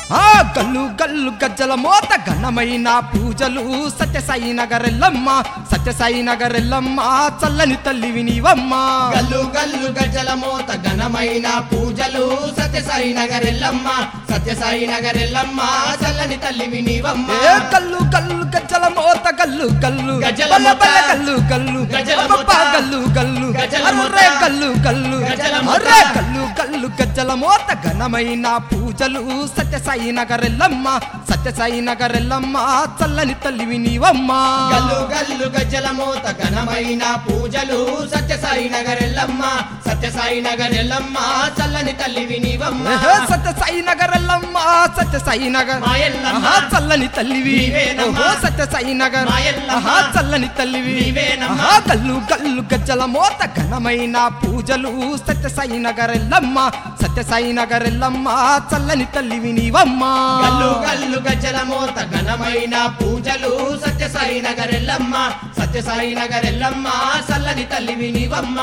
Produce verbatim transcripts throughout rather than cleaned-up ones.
ఆ గల్లు గల్లు గజ్జల మోత ఘనమైన పూజలు సత్యసాయి నగరెల్లమ్మ సత్యసాయి నగరెల్లమ్మ చల్లని తల్లివి నీవమ్మ గల్లు గల్లు గజ్జల మోత ఘనమైన పూజలు సత్యసాయి నగరెల్లమ్మ సత్యసాయి నగరెల్లమ్మ చల్లని తల్లివి నీవమ్మ ఏ గల్లు గల్లు గజ్జల మోత గల్లు గల్లు గజ్జల బల్ల మోత బల్ల గల్లు గల్లు గజ్జల అబ్బబ్బా మోత గల్లు గల్లు గజ్జల మోత అర్రే గల్లు గల్లు గజ్జల మోత అర్రే గల్లు గల్లు గజ్జల మోత ఘనమైన పూజలు సత్యసాయి నగరెల్లమ్మ సత్యసాయి నగరెల్లమ్మ చల్లని తల్లివి నీవమ్మ గల్లు గల్లు గజ్జల మోత ఘనమైన పూజలు సత్యసాయి నగరెల్లమ్మ సత్యసాయి నగరెల్లమ్మ చల్లని తల్లివి నీవమ్మ ఏహే సత్యసాయి నగరెల్లమ్మ సత్యసాయి నగర్ మాయల్లమ్మ ఆహా చల్లని తల్లివి నీవేనమ్మా. ఓహో సత్యసాయి నగర్ మాయల్లమ్మ. ఆహా చల్లని తల్లివి నీవేనమ్మా. ఆహా గల్లు గల్లు గజ్జల మోత ఘనమైన పూజలు సత్యసాయి నగరెల్లమ్మ సత్యసాయి నగరెల్లమ్మ చల్లని తల్లివి నీవమ్మ గల్లు గల్లు గజ్జల మోత ఘనమైన పూజలు సత్యసాయి నగరెల్లమ్మ సత్యసాయి నగరెల్లమ్మ చల్లని తల్లివి నీవమ్మ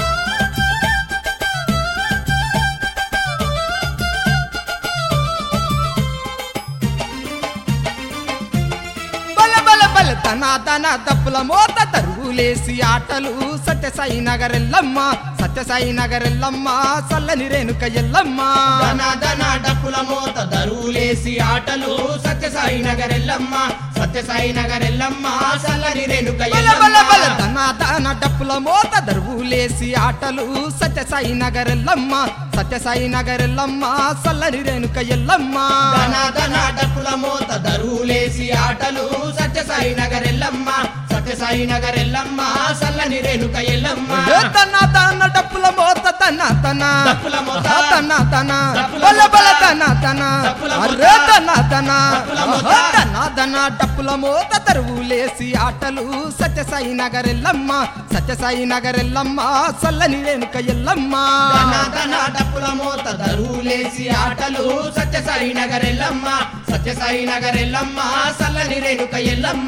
బల బల బల తన తన తప్పుల మోత తరుగులేసి ఆటలు సత్యసాయి నగరెల్లమ్మ సత్యసాయి నగరెల్లమ్మ చల్లని రేణుక ఎల్లమ్మ ధన ధన డప్పుల మోత దరువులేసి ఆటలు సత్యసాయి నగరెల్లమ్మ సత్యసాయి నగరెల్లమ్మ చల్లని రేణుక బల బల బల ఎల్లమ్మ తన తన డప్పుల మోత దరుగులేసి ఆటలు సత్యసాయి నగరెల్లమ్మ సత్యసాయి నగరెల్లమ్మ చల్లని రేణుక ఎల్లమ్మ ధన ధన డప్పుల మోత దరువులేసి ఆటలు సత్యసాయి నగరెల్లమ్మ సత్యసాయి నగరెల్లమ్మ చల్లని రేణుక ఎల్లమ్మ ఏ తన తన డప్పుల మోత తన తన డప్పుల మోత ఆహా తన తన డప్పుల బల మోత బల తన తన డప్పుల మోత అరే తన తన డప్పుల మోత ఆహా తన తన డప్పుల మోత తరువులేసి ఆటలు సత్యసాయి నగరెల్లమ్మ సత్యసాయి నగరెల్లమ్మ చల్లని రేణుక ఎల్లమ్మ ధన ధన డప్పుల మోత దరువులేసి ఆటలు సత్యసాయి నగరెల్లమ్మ సత్యసాయి నగరెల్లమ్మ చల్లని రేణుక ఎల్లమ్మ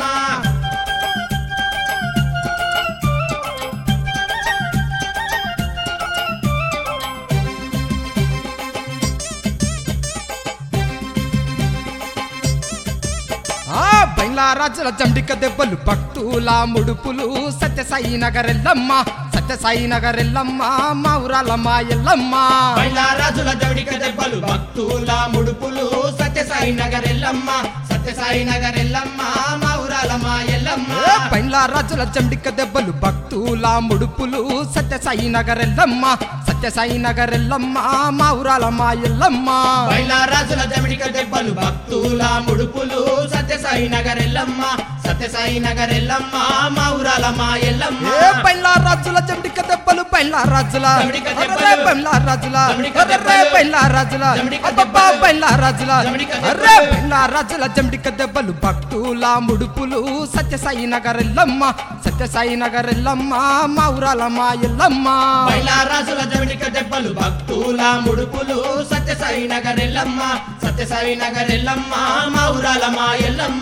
ఆ బైలారాజుల జండిక దెబ్బలు భక్తుల ముడుపులు సత్యసాయి నగరెల్లమ్మ సత్యసాయి నగరెల్లమ్మ మా ఊరాల మా ఎల్లమ్మ బైలారాజుల జడిక దెబ్బలు భక్తుల ముడుపులు సత్యసాయి నగరెల్లమ్మ సత్యసాయి నగరెల్లమ్మ మా ఊరాల మా ఎల్లమ్మ ఏ బైలారాజుల జండిక దెబ్బలు భక్తుల ముడుపులు సత్యసాయి నగరెల్లమ్మ సత్యసాయి నగరెల్లమ్మ మా ఊరాల మా ఎల్లమ్మ బైలారాజుల జడిక దెబ్బలు భక్తుల ముడుపులు సత్యసాయి నగరెల్లమ్మ సత్యసాయి నగరెల్లమ్మ మా ఊరాల మా ఎల్లమ్మ ఏ బైలారాజుల జండిక దెబ్బలు బైలారాజుల జండిక దెబ్బలు. అరే బైలారాజుల జండిక అరే దెబ్బలు. బైలారాజుల జండిక అబ్బబ్బా దెబ్బలు. బైలారాజుల జండిక దెబ్బలు. అరే బైలారాజుల జండిక దెబ్బలు భక్తుల ముడుపులు సత్యసాయి నగరెల్లమ్మ సత్యసాయి నగరెల్లమ్మ మా ఊరాల మా ఎల్లమ్మ బైలారాజుల జడిక దెబ్బలు భక్తుల ముడుపులు సత్యసాయి నగరెల్లమ్మ సత్యసాయి నగరెల్లమ్మ మా ఊరాల మా ఎల్లమ్మ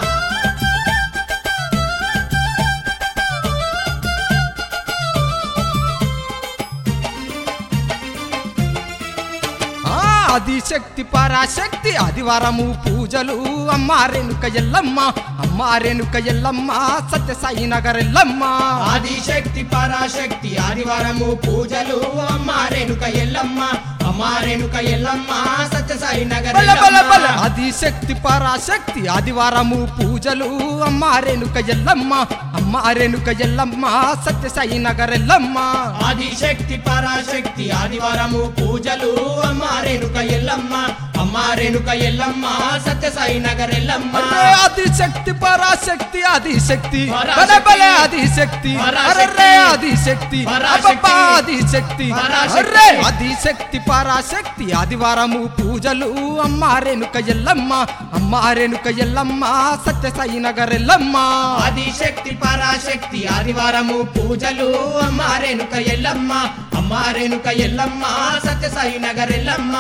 ఆ ఆదిశక్తి పరాశక్తి ఆదివారము పూజలు అమ్మ రేణుక ఎల్లమ్మ అమ్మ రేణుక ఎల్లమ్మ సత్యసాయి నగరెల్లమ్మ ఆదిశక్తి పరాశక్తి ఆదివారము పూజలు అమ్మ రేణుక ఎల్లమ్మ అమ్మ రేణుక ఎల్లమ్మ సత్యసాయి బల బల బల నగరెల్లమ్మ ఆదిశక్తి పరాశక్తి ఆదివారము పూజలు అమ్మ రేణుక ఎల్లమ్మ అమ్మ రేణుక ఎల్లమ్మ సత్యసాయి నగరెల్లమ్మ ఆదిశక్తి పరాశక్తి ఆదివారము పూజలు అమ్మ రేణుక ఎల్లమ్మ అమ్మ రేణుక ఎల్లమ్మ సత్యసాయి నగరెల్లమ్మ అరే ఆదిశక్తి పరాశక్తి ఆదిశక్తి పరాశక్తి. బల బల ఆదిశక్తి పరాశక్తి. అరే ఆదిశక్తి పరాశక్తి. అబ్బబ్బా ఆదిశక్తి పరాశక్తి. అరే ఆదిశక్తి పరాశక్తి ఆదివారము పూజలు అమ్మ రేణుక ఎల్లమ్మ అమ్మ రేణుక ఎల్లమ్మ సత్యసాయి నగరెల్లమ్మ ఆదిశక్తి పరాశక్తి ఆదివారము పూజలు అమ్మ రేణుక ఎల్లమ్మ అమ్మ రేణుక ఎల్లమ్మ సత్యసాయి నగరెల్లమ్మ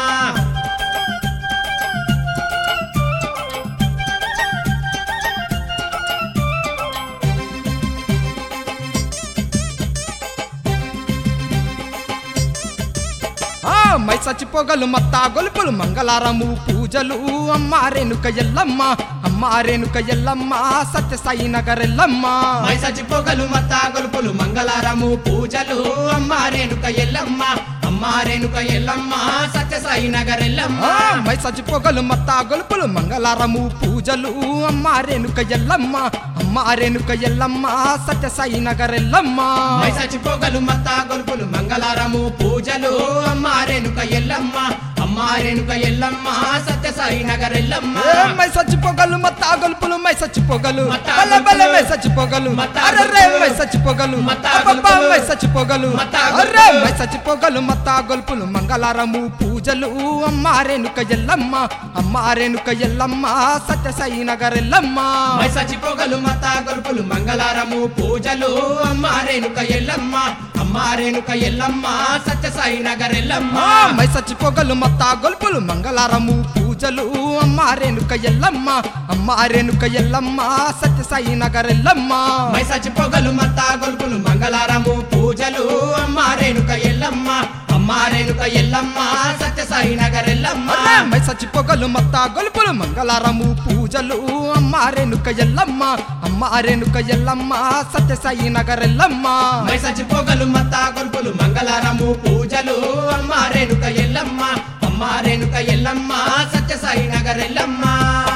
ఆ మై సచ్చిపోగలు మత్తా గొలుపులు మంగళారము పూజలు అమ్మ రేణుక ఎల్లమ్మ అమ్మ రేణుక ఎల్లమ్మ సత్యసాయి నగరెల్లమ్మ మై సచ్చిపోగలు మత్తా గొలుపులు మంగళారము పూజలు అమ్మ రేణుక ఎల్లమ్మ అమ్మ రేణుక ఎల్లమ్మ సత్యసాయి నగరెల్లమ్మ మై సచ్చిపోగలు మత్తా గొలుపులు మంగళారము పూజలు అమ్మ రేణుక ఎల్లమ్మ అమ్మ రేణుక ఎల్లమ్మ సత్యసాయి నగరెల్లమ్మ మై సచ్చిపోగలు మత్తా గొలుపులు మంగళారము పూజలు అమ్మ రేణుక ఎల్లమ్మ అమ్మ రేణుక ఎల్లమ్మ సత్యసాయి నగరెల్లమ్మ మై సచ్చిపోగలు మత్తా గొలుపులు మై సచ్చిపోగలు మత్తా బల బల గొలుపులు. మై సచ్చిపోగలు మత్తా అరే గొలుపులు. మై సచ్చిపోగలు మత్తా అబ్బబ్బా గొలుపులు. మై సచ్చిపోగలు మత్తా అరే గొలుపులు. మై సచ్చిపోగలు మత్తా గొలుపులు మంగళారము పూజలు అమ్మ రేణుక ఎల్లమ్మ అమ్మ రేణుక ఎల్లమ్మ సత్యసాయి నగరెల్లమ్మ మై సచ్చిపోగలు మత్తా గొలుపులు మంగళారము పూజలు అమ్మ రేణుక ఎల్లమ్మ అమ్మ రేణుక ఎల్లమ్మ సత్యసాయి నగరెల్లమ్మ మై సచ్చిపోగలు మత్తా గొలుపులు మంగళారము పూజలు అమ్మ రేణుక ఎల్లమ్మ అమ్మ రేణుక ఎల్లమ్మ సత్యసాయి నగరెల్లమ్మ మై సచ్చిపోగలు మత్తా గొలుపులు మంగళారము పూజలు అమ్మ రేణుక ఎల్లమ్మ అమ్మ రేణుక ఎల్లమ్మ సత్యసాయి నగరెల్లమ్మ మై సచ్చిపోగలు మత్తా గొలుపులు మంగళారము పూజలు అమ్మ రేణుక ఎల్లమ్మ అమ్మ రేణుక ఎల్లమ్మ సత్యసాయి నగరెల్లమ్మ మై సచ్చిపోగలు మత్తా గొలుపులు మంగళారము పూజలు అమ్మ రేణుక ఎల్లమ్మ అమ్మ రేణుక ఎల్లమ్మ సత్యసాయి నగరెల్లమ్మ